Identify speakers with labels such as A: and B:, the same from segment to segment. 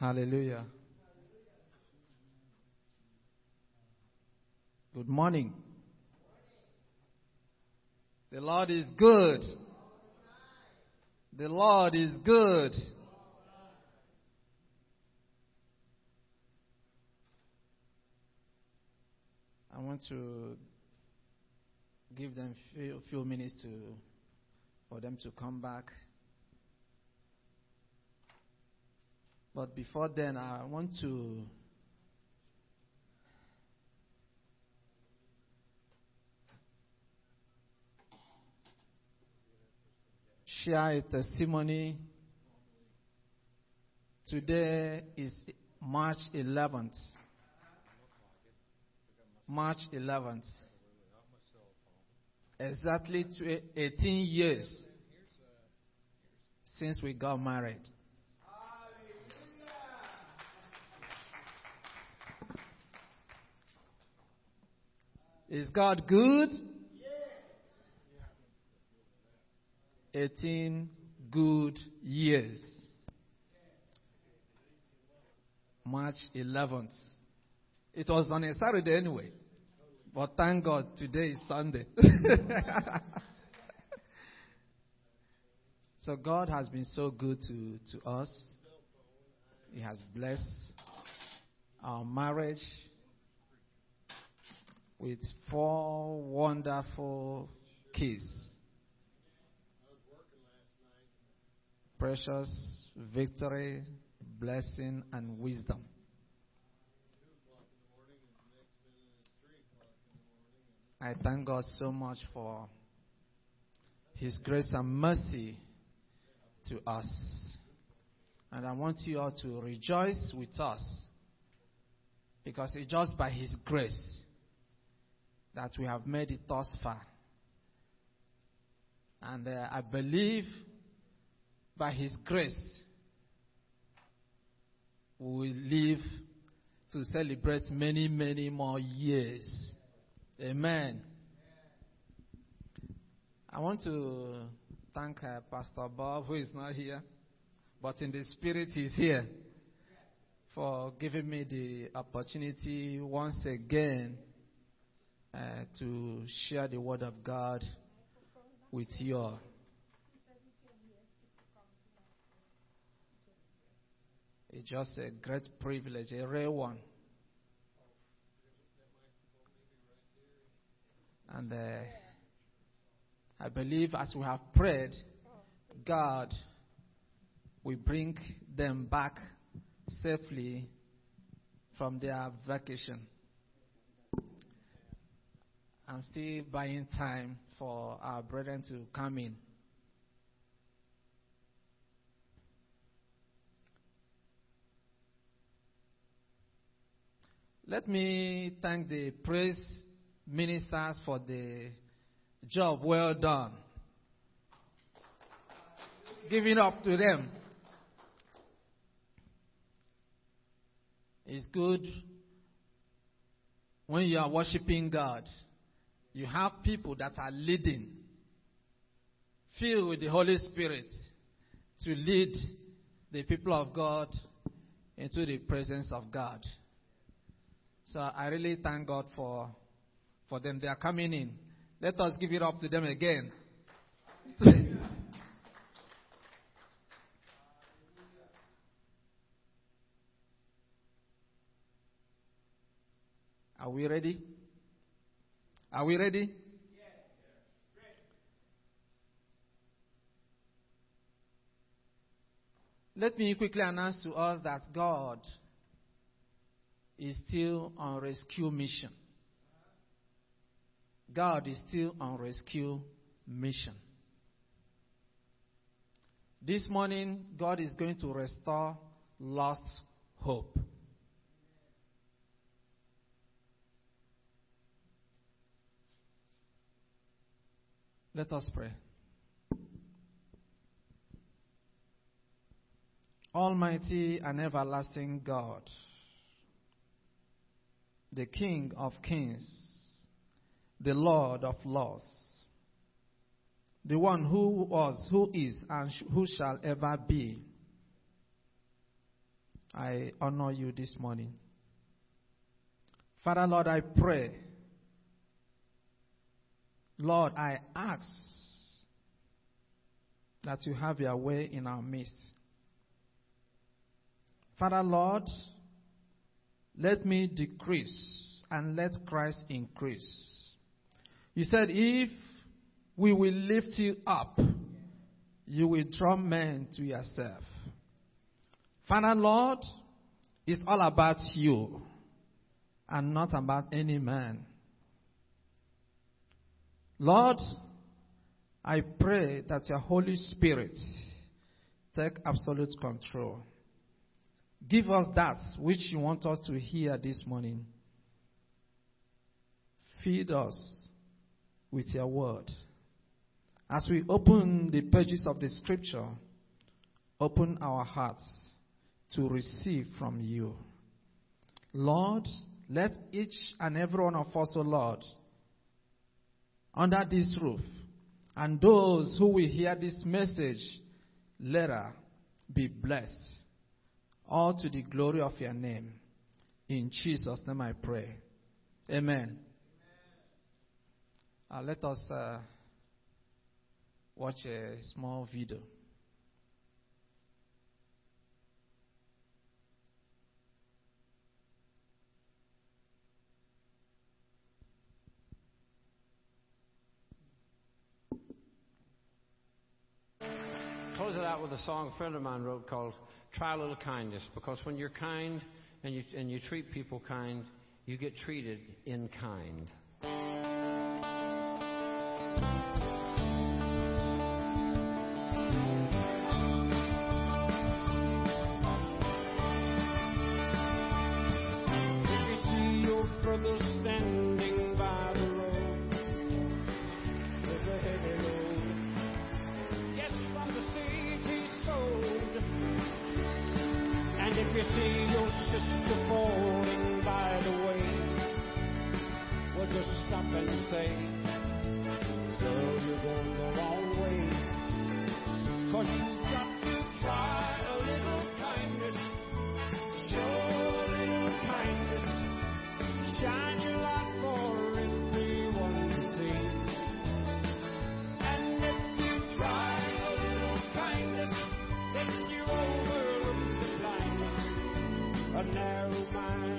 A: Hallelujah. Good morning. The Lord is good. The Lord is good. I want to give them a few minutes for them to come back. But before then, I want to share a testimony. Today is March 11th. March 11th. Exactly 18 years since we got married. Is God good? 18 good years. March 11th. It was on a Saturday anyway. But thank God today is Sunday. So God has been so good to us. He has blessed our marriage with 4 wonderful kids. Precious, victory, blessing, and wisdom. I thank God so much for His grace and mercy to us. And I want you all to rejoice with us, because it's just by His grace that we have made it thus far. And I believe by His grace we will live to celebrate many, many more years. Amen. I want to thank Pastor Bob, who is not here, but in the spirit he's here, for giving me the opportunity once again to share the word of God with you all. It's just a great privilege, a rare one. And I believe as we have prayed, God will bring them back safely from their vacation. I'm still buying time for our brethren to come in. Let me thank the praise ministers for the job well done. Give it up to them. It's good when you are worshiping God. You have people that are leading, filled with the Holy Spirit, to lead the people of God into the presence of God. So I really thank God for them. They are coming in. Let us give it up to them again. Are we ready? Are we ready? Let me quickly announce to us that God is still on rescue mission. God is still on rescue mission. This morning, God is going to restore lost hope. Let us pray. Almighty and everlasting God, the King of kings, the Lord of lords, the one who was, who is, and who shall ever be. I honor you this morning. Father, Lord, I pray. Lord, I ask that you have your way in our midst. Father, Lord, let me decrease and let Christ increase. You said, if we will lift you up, you will draw men to yourself. Father, Lord, it's all about you and not about any man. Lord, I pray that your Holy Spirit take absolute control. Give us that which you want us to hear this morning. Feed us with your word. As we open the pages of the scripture, open our hearts to receive from you. Lord, let each and every one of us, O Lord, under this roof, and those who will hear this message later, be blessed. All to the glory of your name. In Jesus' name I pray. Amen. Let us watch a small video.
B: Close it out with a song a friend of mine wrote called Try a Little Kindness, because when you're kind and you treat people kind, you get treated in kind. If you see your brother standing by the road with a heavy load, yes, from the seeds he sowed. And if you see your sister falling by the way, well, just stop and say, girl, you're going the wrong way. 'Cause you've got to try a little kindness, show a little kindness, shine your light for everyone to see. And if you try a little kindness, then you overlook the blindness, a narrow mind.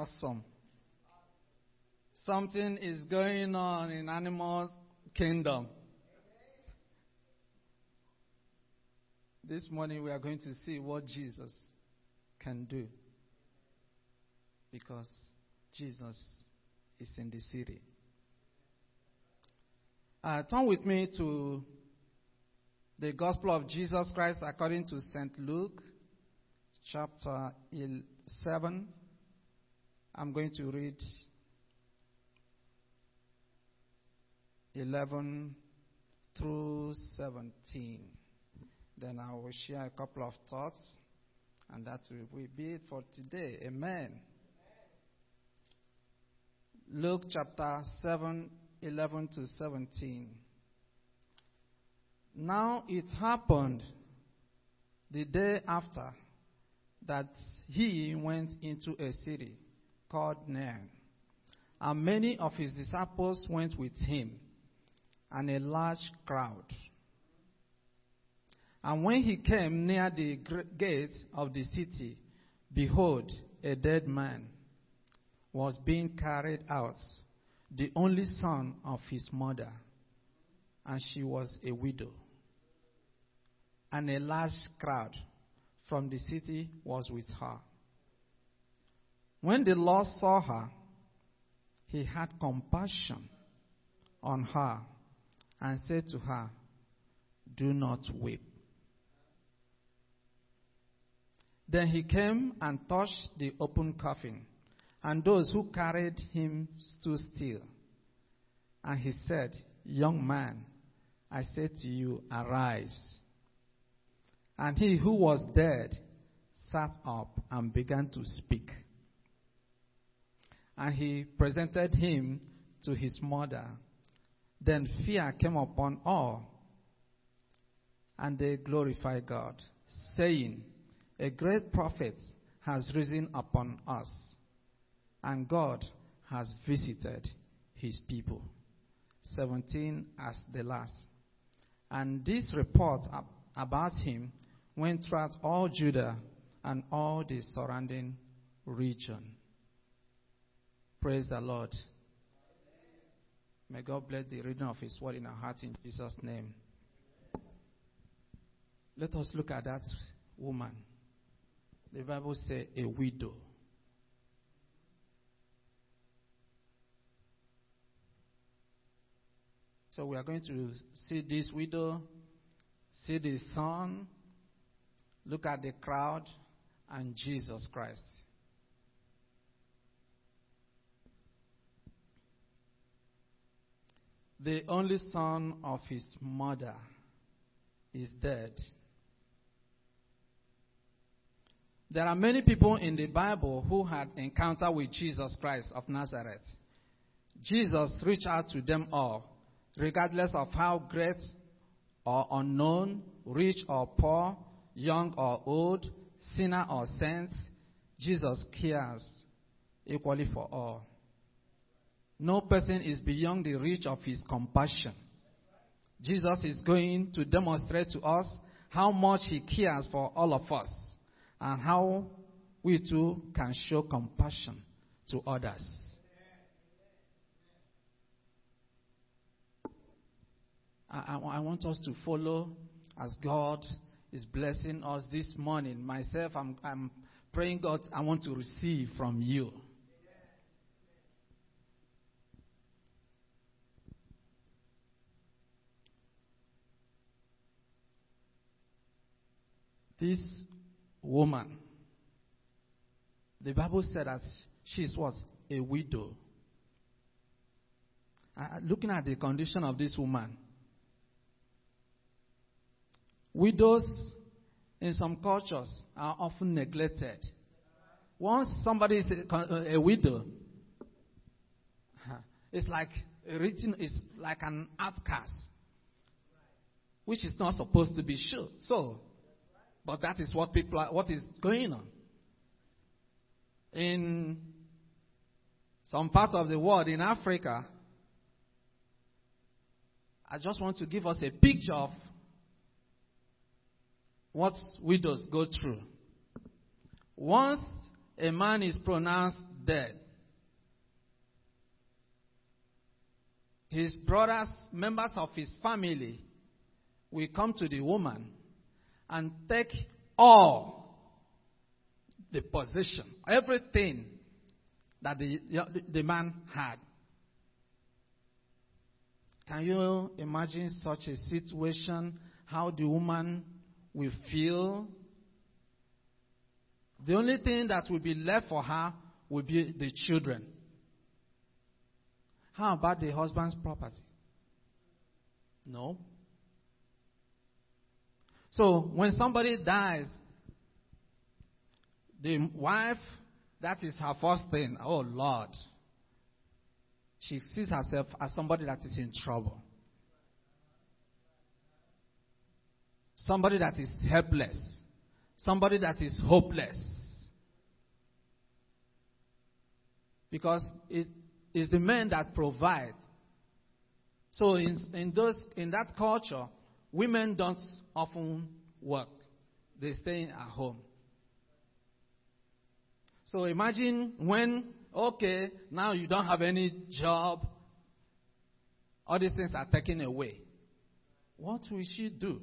A: Awesome. Something is going on in animal kingdom. This morning we are going to see what Jesus can do. Because Jesus is in the city. Turn with me to the Gospel of Jesus Christ according to St. Luke, chapter 7. I'm going to read 11 through 17. Then I will share a couple of thoughts, and that will be it for today. Amen. Luke chapter 7, 11 to 17. Now it happened the day after that he went into a city called Nain, and many of his disciples went with him, and a large crowd. And when he came near the gate of the city, behold, a dead man was being carried out, the only son of his mother, and she was a widow. And a large crowd from the city was with her. When the Lord saw her, he had compassion on her and said to her, "Do not weep." Then he came and touched the open coffin, and those who carried him stood still. And he said, "Young man, I say to you, arise." And he who was dead sat up and began to speak. And he presented him to his mother. Then fear came upon all, and they glorified God, saying, "A great prophet has risen upon us, and God has visited his people." 17 as the last. And this report about him went throughout all Judah and all the surrounding region. Praise the Lord. May God bless the reading of his word in our hearts in Jesus' name. Let us look at that woman. The Bible says a widow. So we are going to see this widow, see the son, look at the crowd, and Jesus Christ. The only son of his mother is dead. There are many people in the Bible who had encounter with Jesus Christ of Nazareth. Jesus reached out to them all, regardless of how great or unknown, rich or poor, young or old, sinner or saint. Jesus cares equally for all. No person is beyond the reach of his compassion. Jesus is going to demonstrate to us how much he cares for all of us and how we too can show compassion to others. I want us to follow as God is blessing us this morning. Myself, I'm praying, God, I want to receive from you. This woman, the Bible said that she was a widow. Looking at the condition of this woman, widows in some cultures are often neglected. Once somebody is a widow, it's like an outcast, which is not supposed to be so. But that is what is going on. In some part of the world, in Africa, I just want to give us a picture of what widows go through. Once a man is pronounced dead. His brothers, members of his family, will come to the woman and take all the possession, everything that the man had. Can you imagine such a situation? How the woman will feel? The only thing that will be left for her will be the children. How about the husband's property? No. So when somebody dies, the wife, that is her first thing. Oh Lord. She sees herself as somebody that is in trouble. Somebody that is helpless. Somebody that is hopeless. Because it is the men that provide. So in that culture, women don't often work. They stay at home. So imagine when, okay, now you don't have any job. All these things are taken away. What will she do?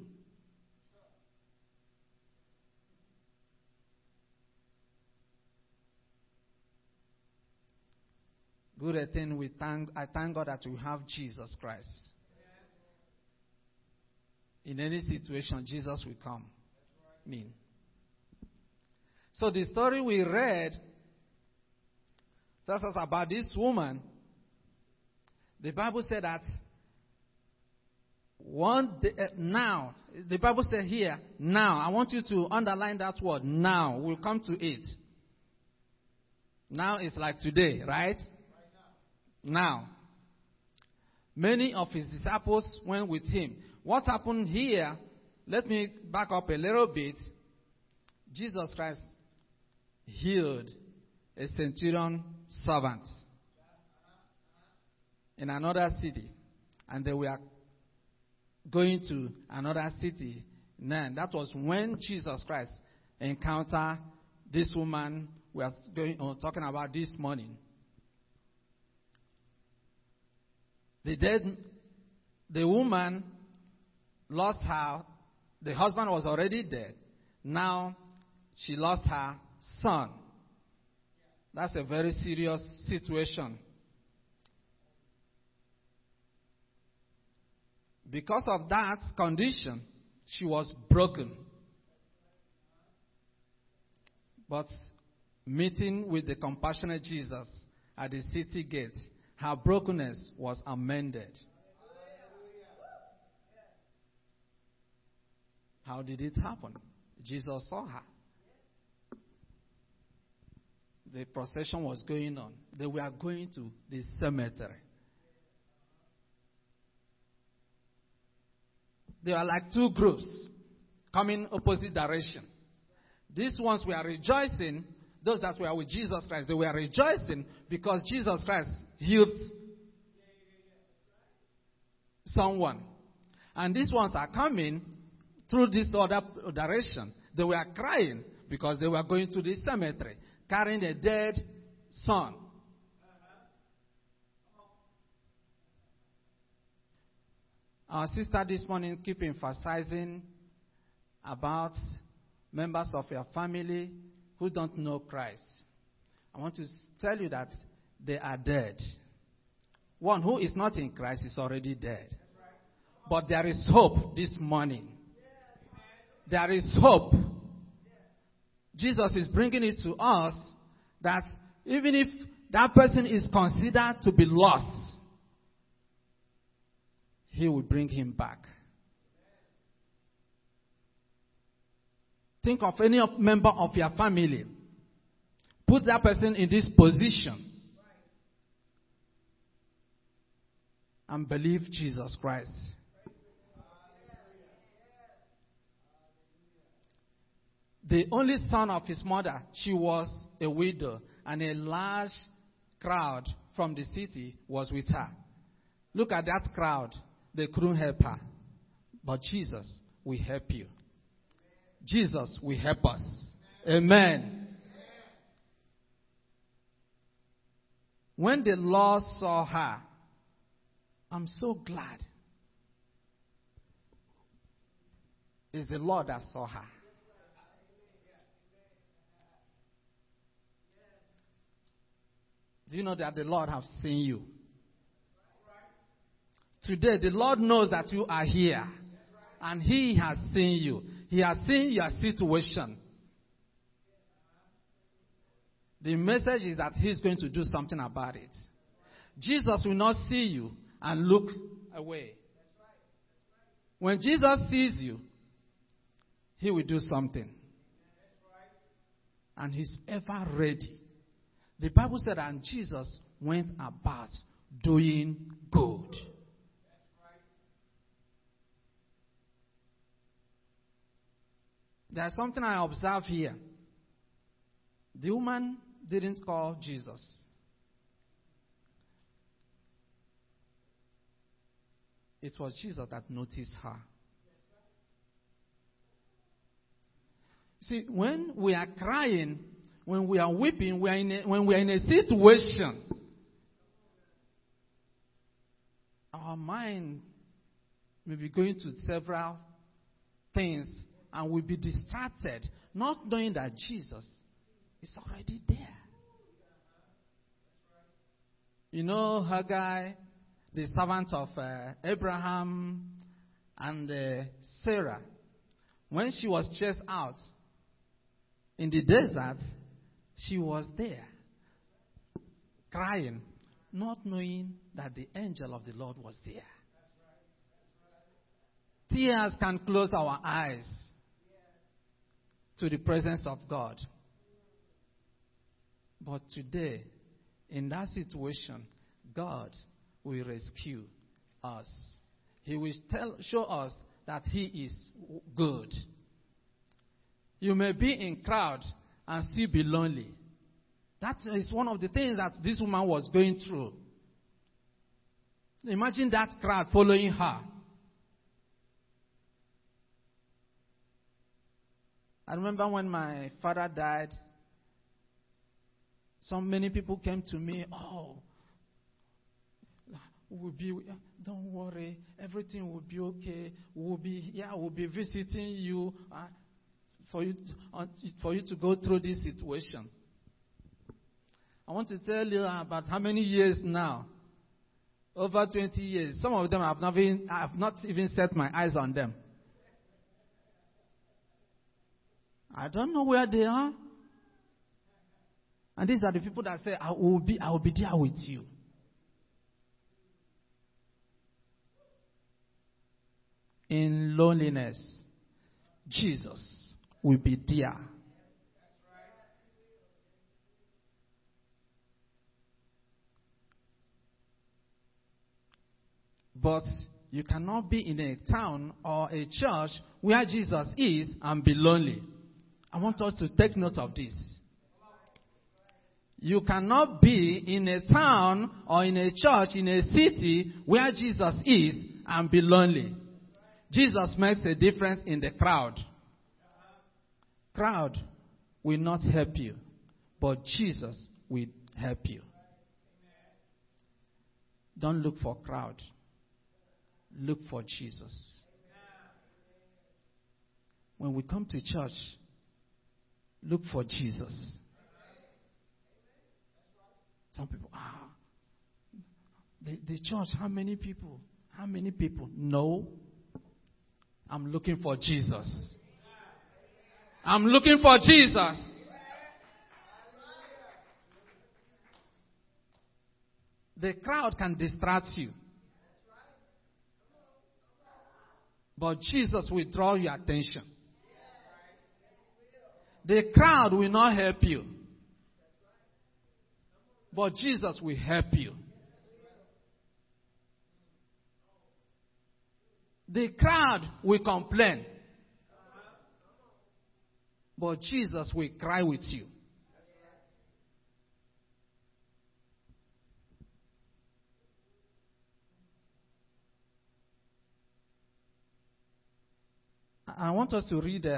A: Good thing I thank God that we have Jesus Christ. In any situation, Jesus will come. So the story we read tells us about this woman. The Bible said that one day, now, the Bible said here, now. I want you to underline that word, now. We'll come to it. Now is like today, right? Now. Many of his disciples went with him. What happened here? Let me back up a little bit. Jesus Christ healed a centurion servant in another city. And they were going to another city. Then that was when Jesus Christ encountered this woman we are talking about this morning. The woman lost the husband was already dead. Now she lost her son. That's a very serious situation. Because of that condition, she was broken. But meeting with the compassionate Jesus at the city gate, her brokenness was amended. How did it happen? Jesus saw her. The procession was going on. They were going to the cemetery. They were like two groups coming opposite direction. These ones were rejoicing. Those that were with Jesus Christ, they were rejoicing because Jesus Christ healed someone. And these ones are coming through this other direction. They were crying because they were going to the cemetery, carrying a dead son. Our sister this morning keep emphasizing about members of your family who don't know Christ. I want to tell you that they are dead. One who is not in Christ is already dead. But there is hope this morning. There is hope. Jesus is bringing it to us that even if that person is considered to be lost, He will bring him back. Think of any member of your family. Put that person in this position. And believe Jesus Christ. The only son of his mother, she was a widow, and a large crowd from the city was with her. Look at that crowd. They couldn't help her. But Jesus will help you. Jesus will help us. Amen. When the Lord saw her, I'm so glad. It's the Lord that saw her. Do you know that the Lord has seen you? Today, the Lord knows that you are here. And He has seen you. He has seen your situation. The message is that He's going to do something about it. Jesus will not see you and look away. When Jesus sees you, He will do something. And He's ever ready. The Bible said that Jesus went about doing good. There's something I observe here. The woman didn't call Jesus. It was Jesus that noticed her. See, when we are crying, when we are weeping, when we are in a situation, our mind may be going to several things and we'll be distracted, not knowing that Jesus is already there. You know, Haggai, the servant of Abraham and Sarah, when she was chased out in the desert, she was there, crying, not knowing that the angel of the Lord was there. Tears can close our eyes to the presence of God. But today, in that situation, God will rescue us. He will show us that He is good. You may be in crowd and still be lonely. That is one of the things that this woman was going through. Imagine that crowd following her. I remember when my father died, so many people came to me, don't worry, everything will be okay. We'll be visiting you for you to go through this situation. I want to tell you about how many years now. Over 20 years. Some of them I have not even set my eyes on them. I don't know where they are. And these are the people that say, I will be there with you. In loneliness, Jesus will be there. But you cannot be in a town or a church where Jesus is and be lonely. I want us to take note of this. You cannot be in a town or in a church, in a city where Jesus is and be lonely. Jesus makes a difference in the crowd. Crowd will not help you, but Jesus will help you. Don't look for crowd. Look for Jesus. When we come to church, look for Jesus. Some people, the church, how many people? How many people? No. I'm looking for Jesus. I'm looking for Jesus. The crowd can distract you. But Jesus will draw your attention. The crowd will not help you. But Jesus will help you. The crowd will complain. But Jesus will cry with you. I want us to read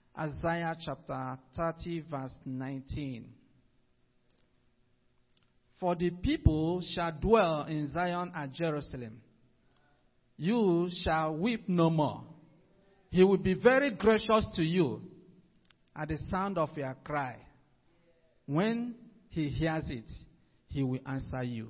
A: Isaiah chapter 30 verse 19. For the people shall dwell in Zion at Jerusalem. You shall weep no more. He will be very gracious to you at the sound of your cry. When he hears it, he will answer you.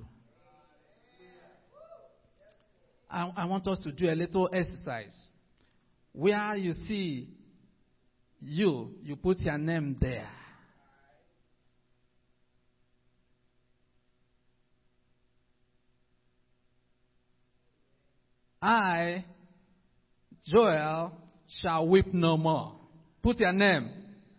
A: I want us to do a little exercise. Where you see you put your name there. I, Joel, shall weep no more. Put your name.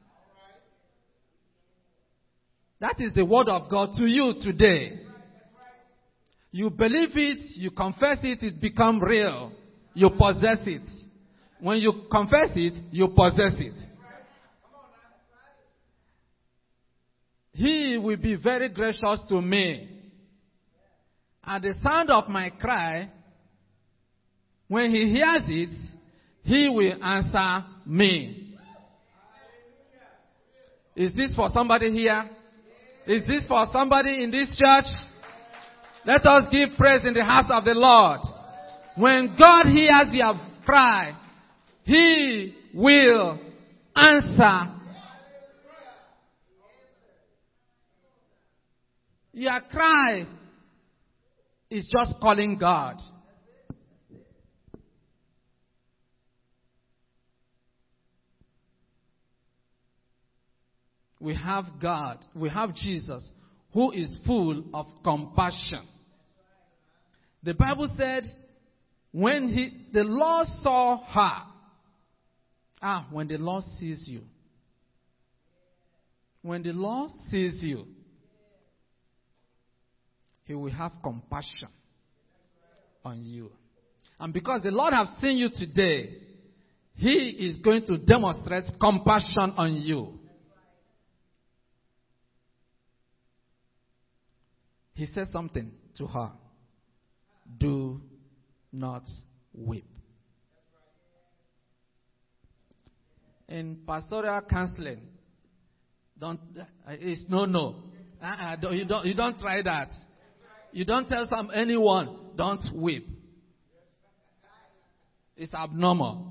A: That is the word of God to you today. You believe it, you confess it, it becomes real. You possess it. When you confess it, you possess it. He will be very gracious to me. At the sound of my cry, when he hears it, he will answer me. Is this for somebody here? Is this for somebody in this church? Let us give praise in the house of the Lord. When God hears your cry, he will answer. Your cry is just calling God. We have God, we have Jesus, who is full of compassion. The Bible said, when the Lord saw her, when the Lord sees you, when the Lord sees you, he will have compassion on you. And because the Lord has seen you today, he is going to demonstrate compassion on you. He said something to her. Do not weep. In pastoral counseling, it's no. You don't try that. You don't tell anyone, don't weep. It's abnormal.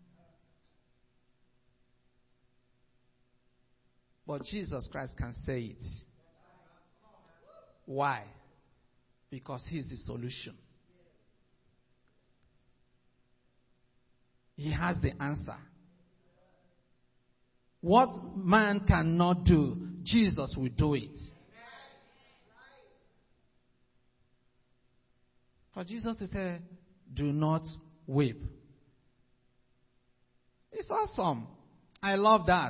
A: But Jesus Christ can say it. Why? Because he's the solution. He has the answer. What man cannot do, Jesus will do it. For Jesus to say, do not weep. It's awesome. I love that.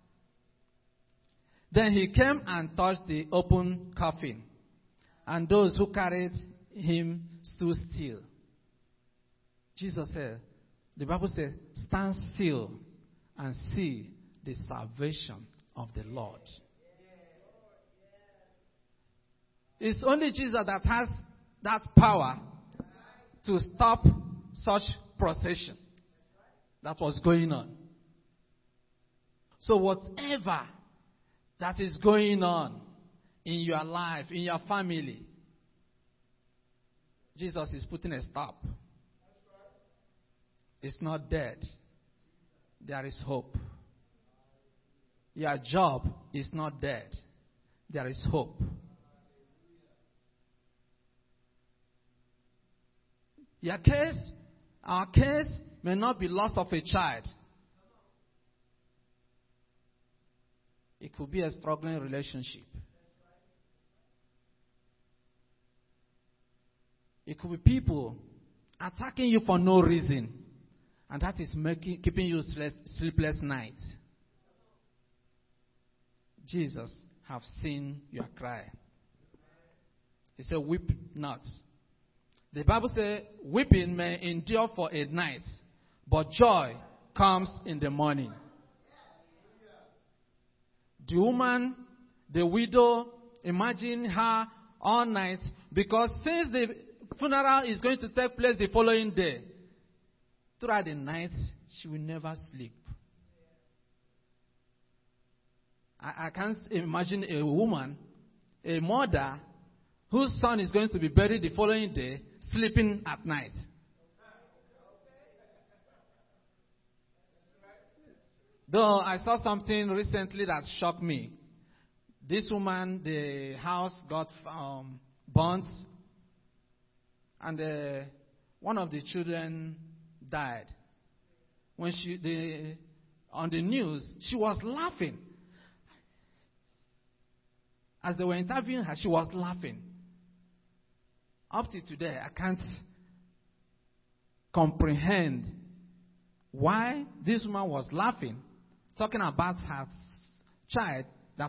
A: Then he came and touched the open coffin. And those who carried him stood still. Jesus said, the Bible says, stand still and see the salvation of the Lord. It's only Jesus that has that power to stop such procession that was going on. So whatever that is going on in your life, in your family, Jesus is putting a stop. It's not dead. There is hope. Your job is not dead. There is hope. Your case, our case, may not be loss of a child. It could be a struggling relationship. It could be people attacking you for no reason. And that is keeping you sleepless nights. Jesus have seen your cry. He said, weep not. The Bible says, weeping may endure for a night, but joy comes in the morning. The woman, the widow, imagine her all night, because since the funeral is going to take place the following day, throughout the night, she will never sleep. I can't imagine a woman, a mother, whose son is going to be buried the following day, sleeping at night. Though I saw something recently that shocked me. This woman, the house got burnt, and one of the children died. When on the news, she was laughing. As they were interviewing her, she was laughing. Up to today, I can't comprehend why this woman was laughing, talking about her child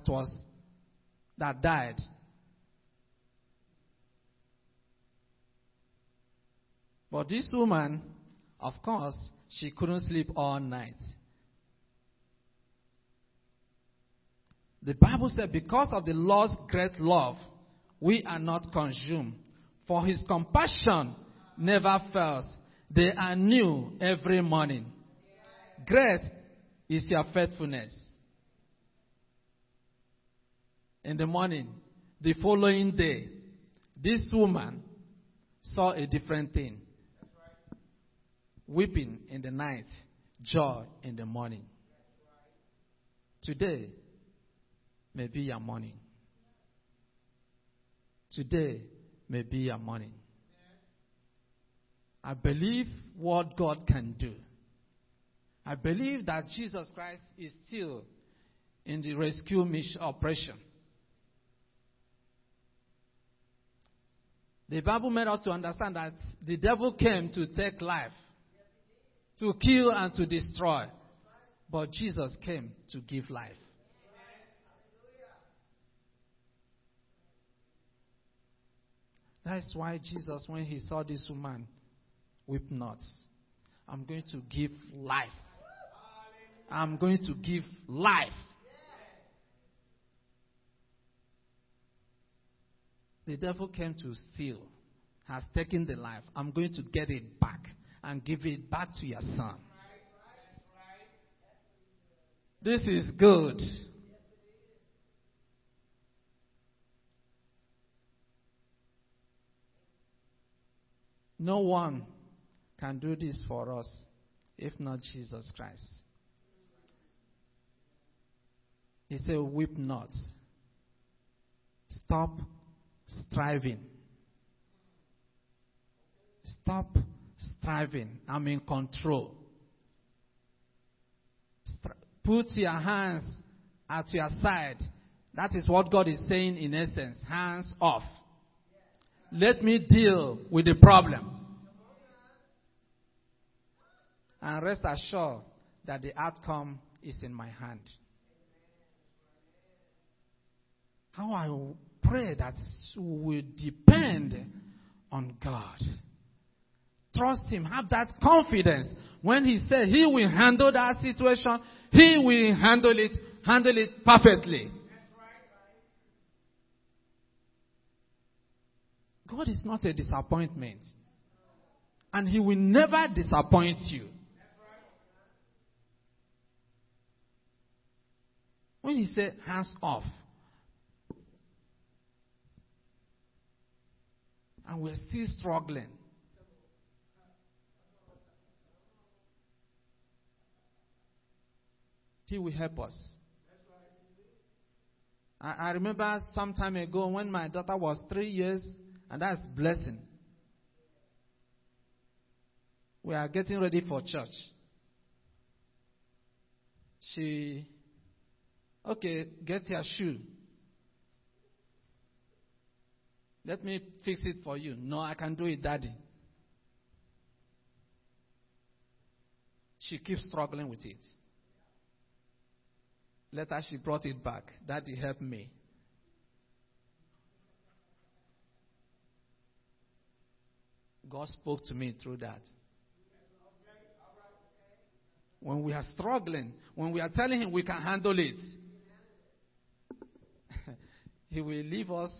A: that died. But this woman, of course, she couldn't sleep all night. The Bible said, because of the Lord's great love, we are not consumed. For his compassion never fails. They are new every morning. Great is your faithfulness. In the morning, the following day, this woman saw a different thing. Weeping in the night, joy in the morning. Today may be your morning. Today may be your morning. I believe what God can do. I believe that Jesus Christ is still in the rescue mission operation. The Bible made us to understand that the devil came to take life, to kill and to destroy. But Jesus came to give life. That's why Jesus, when he saw this woman, weep not. I'm going to give life. I'm going to give life. The devil came to steal, has taken the life. I'm going to get it back and give it back to your son. This is good. No one can do this for us if not Jesus Christ. He said, weep not. Stop striving. Stop striving. I'm in control. Put your hands at your side. That is what God is saying in essence. Hands off. Let me deal with the problem. And rest assured that the outcome is in my hand. How I pray that we depend on God. Trust him. Have that confidence. When he said he will handle that situation, he will handle it perfectly. God is not a disappointment. And he will never disappoint you. When he said hands off, and we're still struggling, he will help us. I remember some time ago when my daughter was 3 years, and that's blessing. We are getting ready for church. Okay, get your shoe. Let me fix it for you. No, I can do it, Daddy. She keeps struggling with it. Later she brought it back. Daddy, help me. God spoke to me through that. When we are struggling, when we are telling him we can handle it, he will leave us,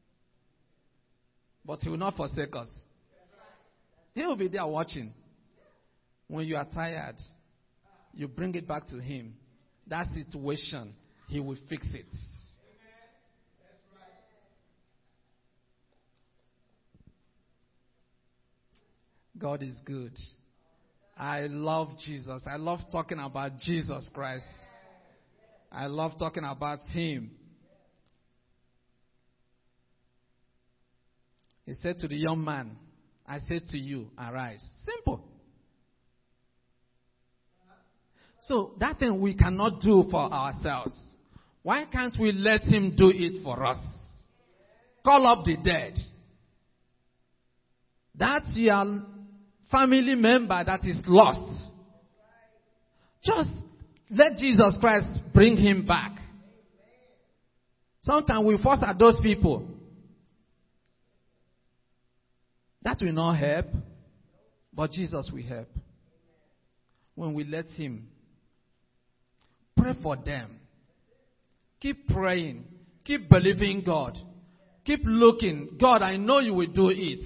A: but he will not forsake us. He will be there watching. When you are tired, you bring it back to him. That situation, he will fix it. God is good. I love Jesus. I love talking about Jesus Christ. I love talking about Him. He said to the young man, I said to you, arise. Simple. So that thing we cannot do for ourselves. Why can't we let Him do it for us? Call up the dead. That's your family member that is lost. Just let Jesus Christ bring him back. Sometimes we force at those people. That will not help, but Jesus will help. When we let Him, pray for them. Keep praying. Keep believing God. Keep looking. God, I know you will do it.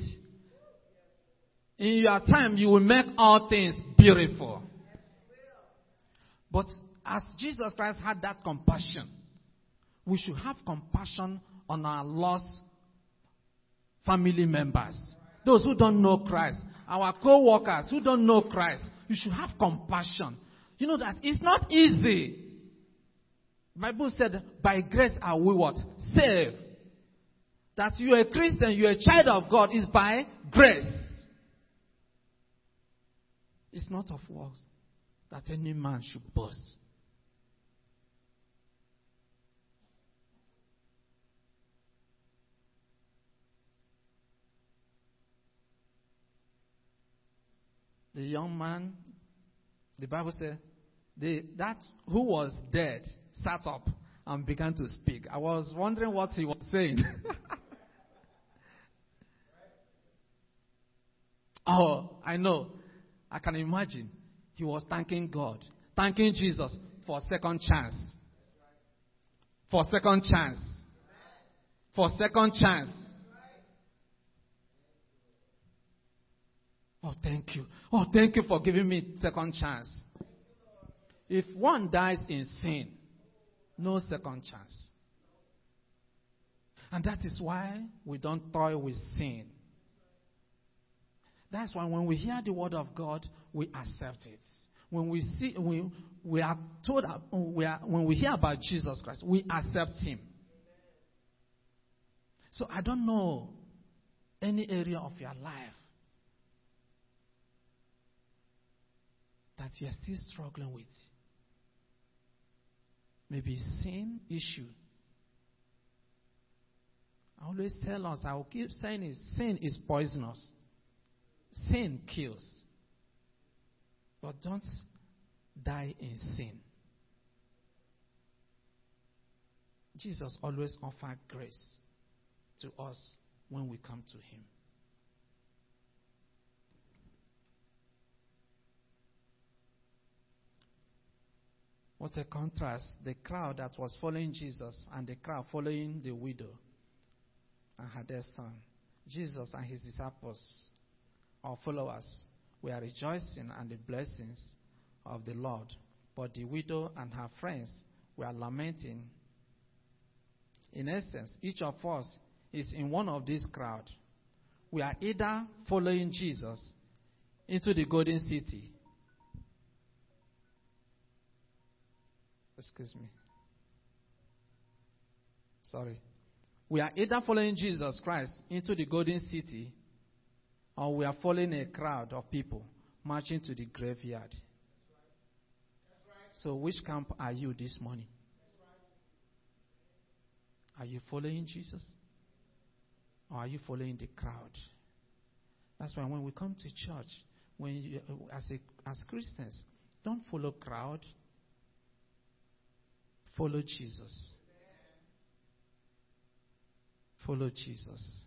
A: In your time, you will make all things beautiful. But as Jesus Christ had that compassion, we should have compassion on our lost family members. Those who don't know Christ. Our co-workers who don't know Christ. You should have compassion. You know that it's not easy. The Bible said, by grace are we what? Saved. That you are a Christian, you are a child of God, is by grace. It's not of works that any man should boast. The young man, the Bible said, that who was dead sat up and began to speak. I was wondering what he was saying. Oh, I know. I can imagine. He was thanking God, thanking Jesus for a second chance. For a second chance. For a second chance. Oh, thank you. Oh, thank you for giving me second chance. If one dies in sin, no second chance. And that is why we don't toy with sin. That's why when we hear the word of God, we accept it. When we see, we are told, when we hear about Jesus Christ, we accept Him. So I don't know any area of your life that you are still struggling with. Maybe sin issue. I always tell us, I will keep saying it, sin is poisonous. Sin kills. But don't die in sin. Jesus always offered grace to us when we come to Him. What a contrast. The crowd that was following Jesus and the crowd following the widow and her dead son. Jesus and His disciples, our followers, were rejoicing at the blessings of the Lord. But the widow and her friends were lamenting. In essence, each of us is in one of these crowds. We are either following Jesus into the golden city. Excuse me. Sorry. We are either following Jesus Christ into the golden city, or we are following a crowd of people marching to the graveyard. So which camp are you this morning? Are you following Jesus? Or are you following the crowd? That's why when we come to church, as Christians, don't follow crowd. Follow Jesus. Follow Jesus.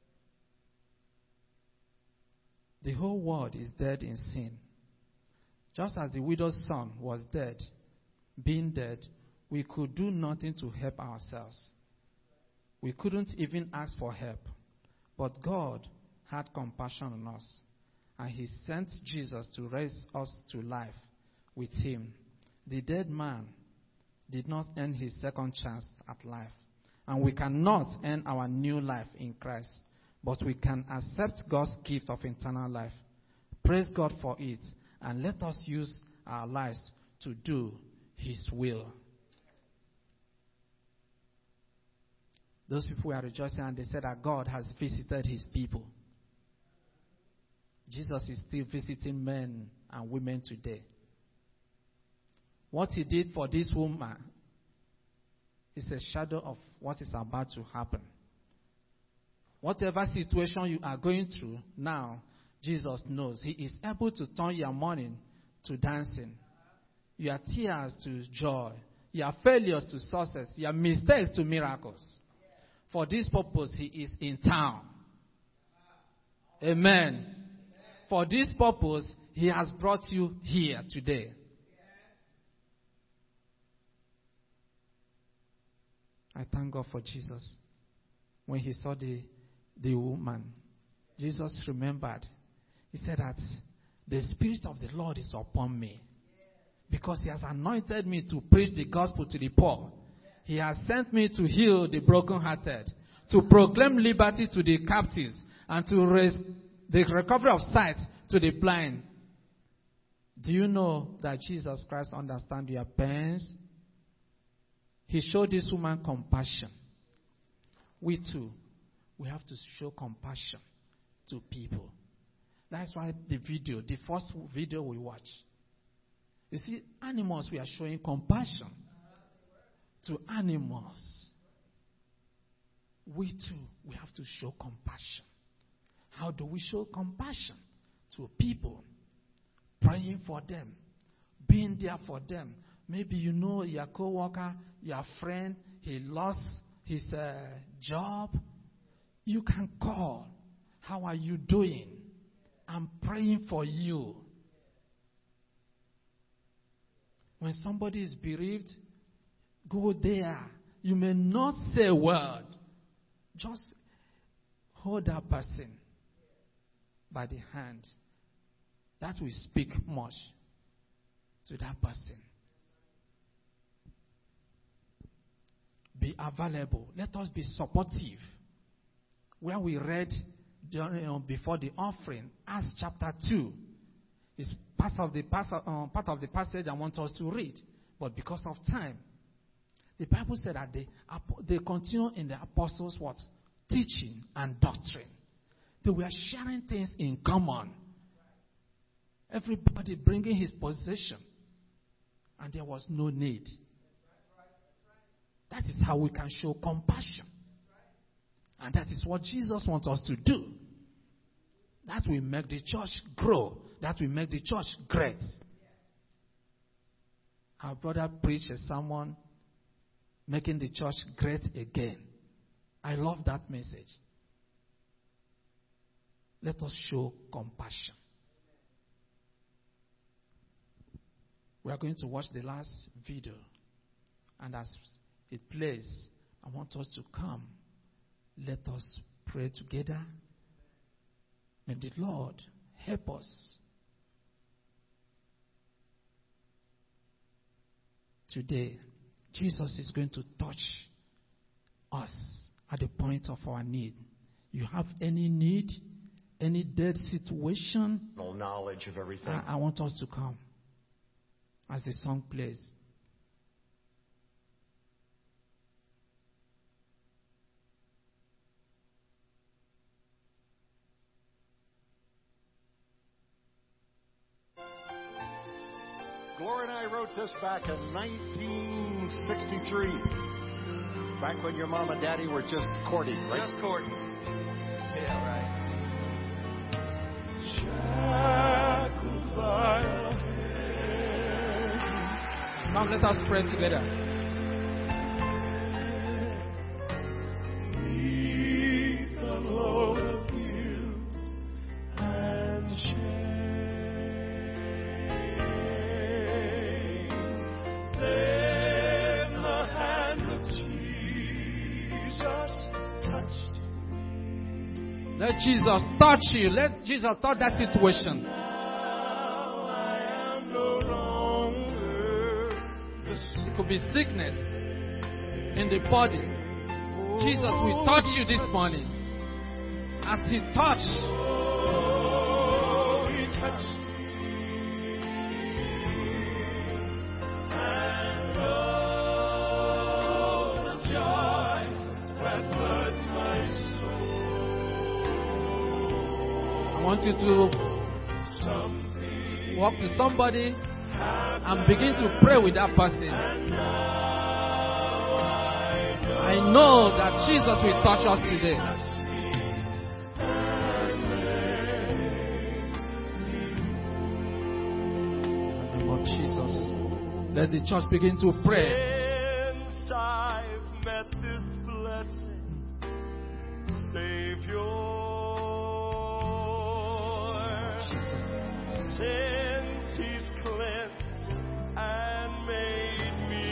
A: The whole world is dead in sin. Just as the widow's son was dead, being dead, we could do nothing to help ourselves. We couldn't even ask for help. But God had compassion on us, and He sent Jesus to raise us to life with Him. The dead man did not earn his second chance at life, and we cannot earn our new life in Christ, but we can accept God's gift of eternal life Praise God for it. And let us use our lives to do His will. Those people were rejoicing and they said that God has visited His people. Jesus is still visiting men and women today. What He did for this woman is a shadow of what is about to happen. Whatever situation you are going through now, Jesus knows. He is able to turn your mourning to dancing, your tears to joy, your failures to success, your mistakes to miracles. For this purpose, He is in town. Amen. For this purpose, He has brought you here today. I thank God for Jesus. When He saw the woman, Jesus remembered. He said that the Spirit of the Lord is upon me, because He has anointed me to preach the gospel to the poor. He has sent me to heal the brokenhearted, to proclaim liberty to the captives, and to raise the recovery of sight to the blind. Do you know that Jesus Christ understands your pains? He showed this woman compassion. We too, we have to show compassion to people. That's why the first video we watch. You see, animals, we are showing compassion to animals. We too, we have to show compassion. How do we show compassion to people? Praying for them, being there for them. Maybe you know your co-worker, your friend, he lost his job. You can call. How are you doing? I'm praying for you. When somebody is bereaved, go there. You may not say a word. Just hold that person by the hand. That will speak much to that person. Be available. Let us be supportive. Where we read before the offering, Acts chapter 2, is part of the passage I want us to read. But because of time, the Bible said that they continue in the apostles' what? Teaching and doctrine. They were sharing things in common. Everybody bringing his possession. And there was no need. That is how we can show compassion. And that is what Jesus wants us to do. That will make the church grow. That will make the church great. Our brother preached a sermon, making the church great again. I love that message. Let us show compassion. We are going to watch the last video. And as it plays, I want us to come. Let us pray together. May the Lord help us. Today, Jesus is going to touch us at the point of our need. You have any need, any dead situation?
C: No knowledge of everything.
A: I want us to come as the song plays.
C: Gloria and I wrote this back in 1963. Back when your mom and daddy were just courting, right?
D: Just courting. Yeah, right.
A: Now let us pray together. Let Jesus touch you. Let Jesus touch that situation. It could be sickness in the body. Jesus will touch you this morning. As He touched want you to walk to somebody and begin to pray with that person. I know that Jesus will touch us today. In the name of Jesus, let the church begin to pray.
E: Since I've met this blessing, Savior, since He's cleansed and made me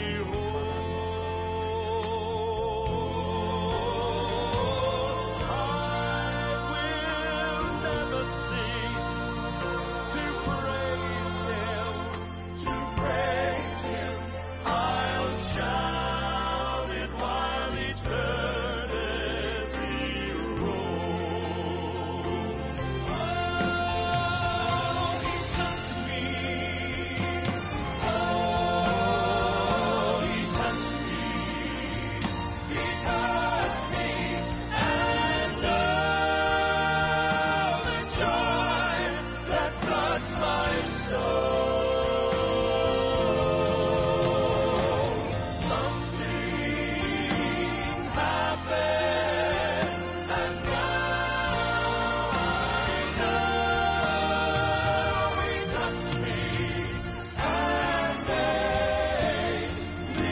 E: whole, I will never cease to praise Him. I'll shout it while eternity rolls. Oh, He touched me. Oh, He touched me. He touched me. And oh, the joy that floods my soul. Something happened, and now I know He touched me and made me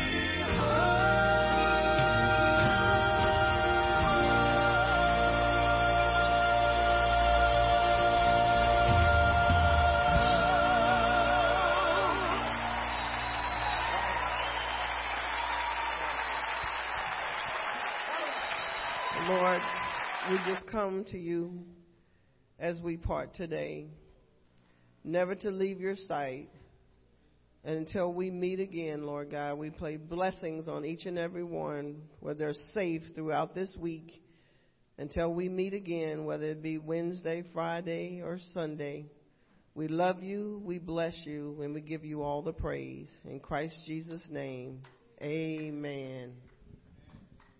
F: Lord, we just come to you as we part today, never to leave your sight. And until we meet again, Lord God, we pray blessings on each and every one, where they're safe throughout this week. Until we meet again, whether it be Wednesday, Friday, or Sunday, we love you, we bless you, and we give you all the praise. In Christ Jesus' name, amen.